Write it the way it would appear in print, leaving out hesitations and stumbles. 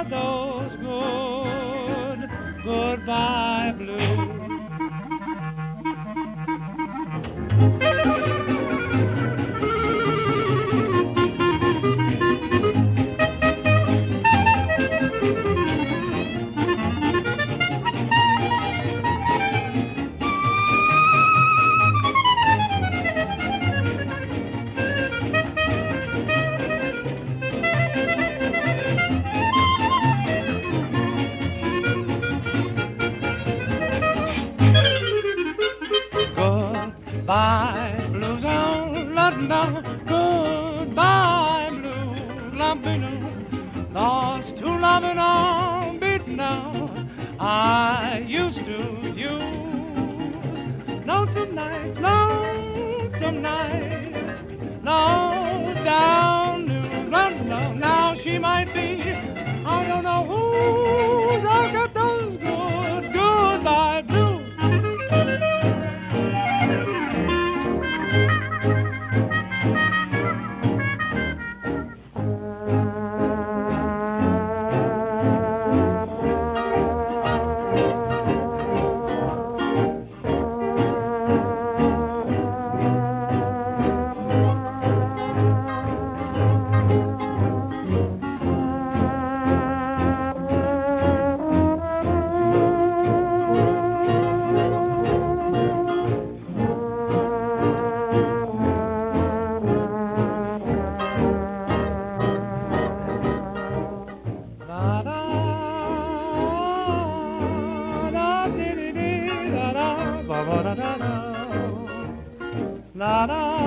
got those good, goodbye blues. Goodbye blues on London, goodbye blues, Lampino, lost to loving on beat now. I used to use lonesome nights, no down to London. Now she might be, I don't know who's I got those good, goodbye blues. La la